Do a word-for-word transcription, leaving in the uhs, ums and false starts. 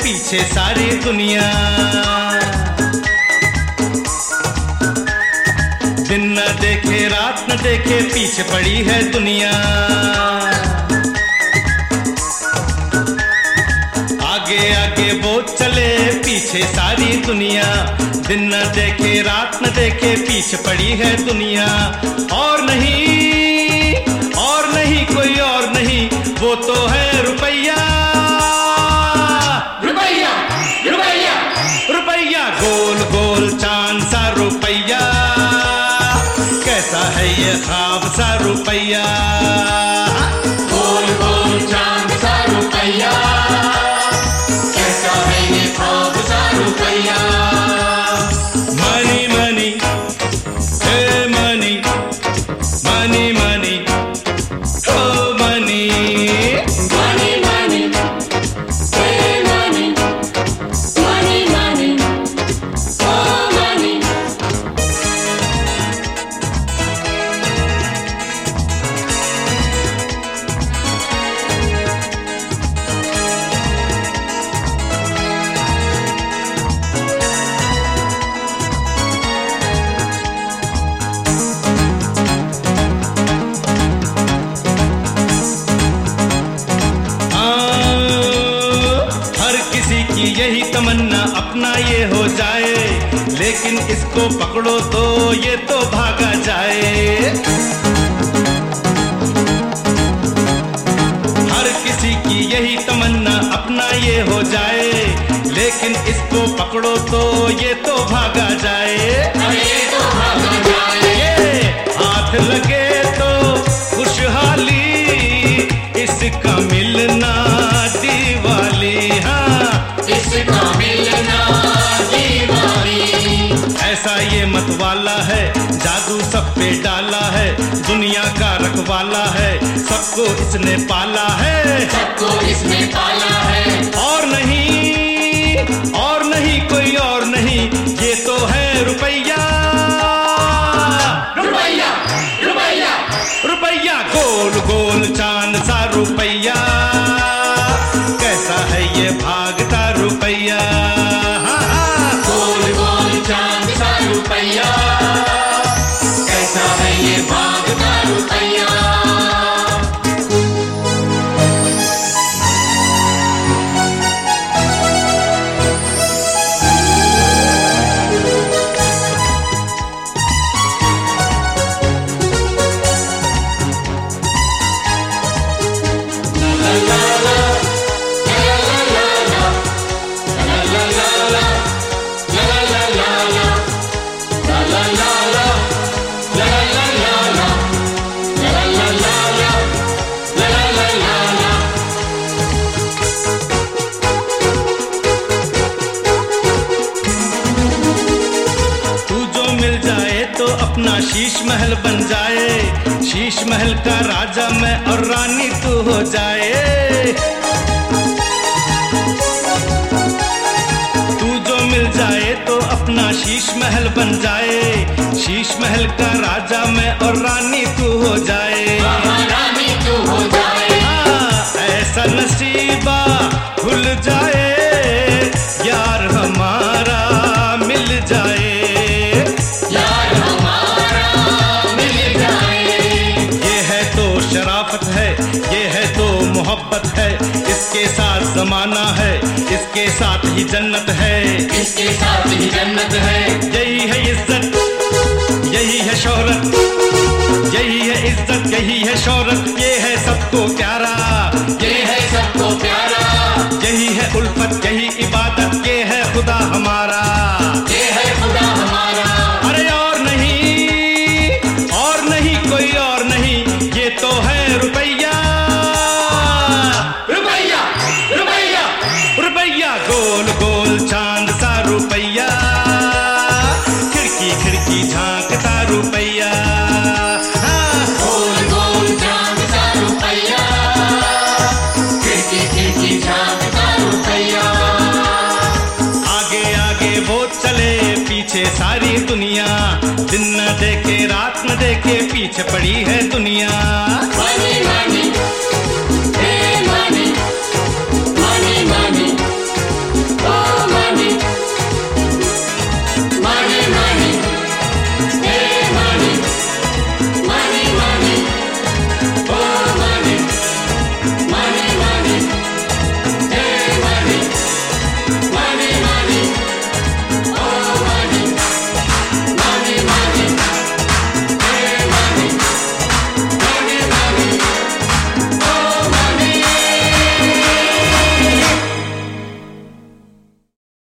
पीछे सारी दुनिया। दिन न देखे रात न देखे पीछे पड़ी है दुनिया। आगे आगे वो चले पीछे सारी दुनिया। दिन न देखे रात न देखे पीछे पड़ी है दुनिया। और नहीं और नहीं कोई और नहीं, वो तो है रुपैया। रुपैया रुपैया रुपैया गोल गोल चांद सा रुपैया। कैसा है ये ख्वाब सा रुपैया। गोल गोल चांद सा रुपैया। कैसा है ये ख्वाब सा रुपैया। Money money hey money money money हो money. Money money hey money money money ओ मनी। यही तमन्ना अपना ये हो जाए, लेकिन इसको पकड़ो तो ये तो भागा जाए। हर किसी की यही तमन्ना अपना ये हो जाए, लेकिन इसको पकड़ो तो ये तो भागा जाए। ये तो भागा जाए। ये हाथ लगे तो खुशहाली, इसका मिलना दीवाली। हाँ इसका मिलना दीवाली। ऐसा ये मतवाला है, जादू सब पे डाला है। दुनिया का रखवाला है, सबको इसने पाला है। सबको इसने पाला है। और नहीं और नहीं कोई और नहीं, ये तो है रुपैया। रुपैया रुपैया रुपैया गोल गोल चांद सा रुपैया। कैसा है ये भागता रुपैया। गोल गोल चांद सा रुपैया। कैसा है ये भागता रुपैया। अपना शीश महल बन जाए, शीश महल का राजा मैं और रानी तू हो जाए। तू जो मिल जाए तो अपना शीश महल बन जाए, शीश महल का राजा मैं और रानी तू हो जाए। रानी तू हो जाए। हाँ ऐसा नसीबा खुल जाए, यार हमारा मिल जाए। शराफत है ये है तो मोहब्बत है, इसके साथ जमाना है, इसके साथ ही जन्नत है। इसके साथ ही जन्नत है। यही है इज्जत यही है शोहरत, यही है इज्जत यही है शोहरत। ये है सबको प्यारा ये है सबको प्यारा। यही है उल्फत यही इबादत, ये है खुदा हमारा ये है खुदा हमारा। अरे और नहीं और नहीं कोई और नहीं, ये तो है रुपैया। रुपैया रुपैया रुपैया गोल गोल चांद सा रुपैया। खिड़की खिड़की झांकता रुपैया। हाँ गोल गोल चांद सा रुपैया। खिड़की खिड़की झांकता रुपैया। आगे आगे वो चले पीछे सारी दुनिया। दिन न देखे रात न देखे पीछे पड़ी है दुनिया।